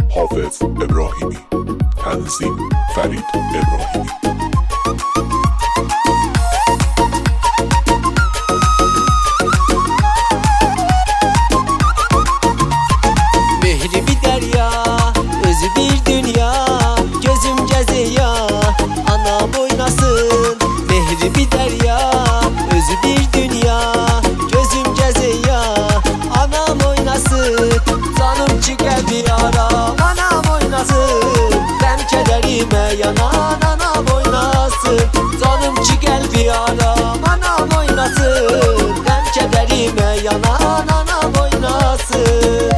حافظ ابراهیمی، تنظیم فرید ابراهیمی. Mehri bir derya, özü bir dünya, gözüm geziya, anam oynasın. Mehri bir derya, özü bir dünya, gözüm geziya, anam oynasın. Canım çıkar bir ara, anam oynasın. Ben kederime yanan anam oynasın. Canım çıkar bir ara, anam oynasın. Ben kederime yanan anam oynasın.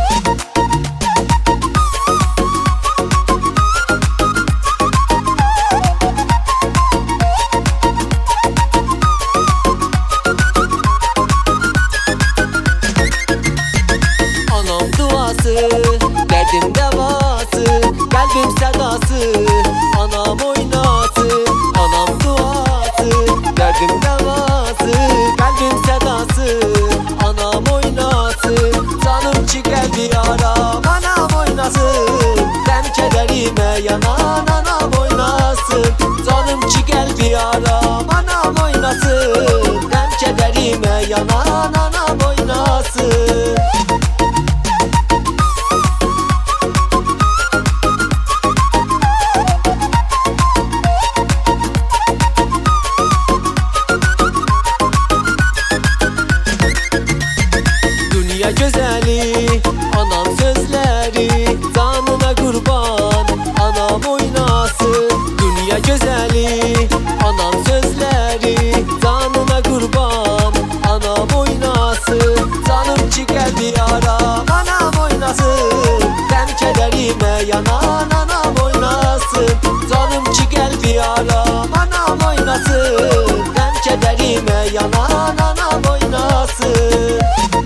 Derdim devası, kalbim sedası, anam oynasın. Anam duası, derdim devası, kalbim sedası, anam oynasın. Canım çıkar bir ara, anam oynasın. Ben kederime yanan anam oynasın. Canım çıkar bir ara, anam oynasın. Ben kederime yanan anam oynasın. Güzeli anam sözleri, canına kurban anam oynasın. Dünya güzeli anam sözleri, canına kurban anam oynasın. Canım çıkar bir ara, anam oynasın. Ben kederime yanan anam oynasın. Canım çıkar bir ara, anam oynasın. Ben kederime yanan anam oynasın.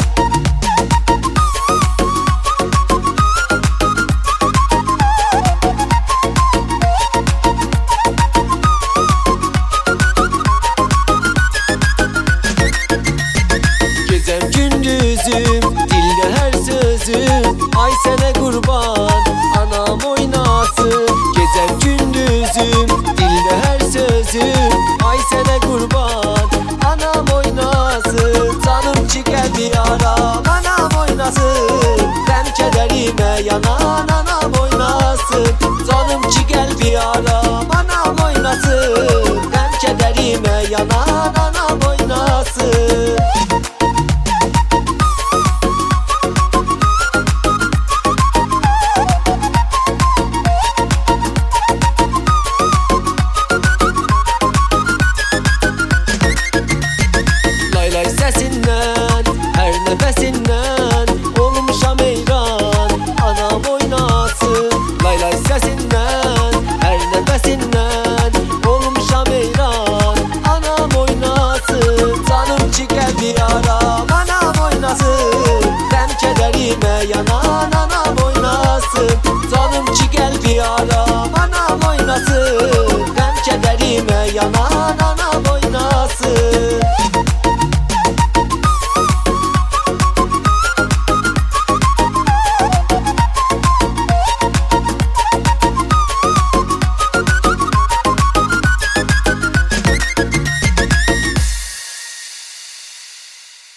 Dilde her sözüm, ay sana kurban anam oynasın. Gezer gündüzüm, dilde her sözüm, ay sana kurban anam oynasın. Canım çıkar bir ara, anam oynasın. Ben kederime yanan anam oynasın. Canım çıkar bir ara, anam oynasın. Ben kederime yanan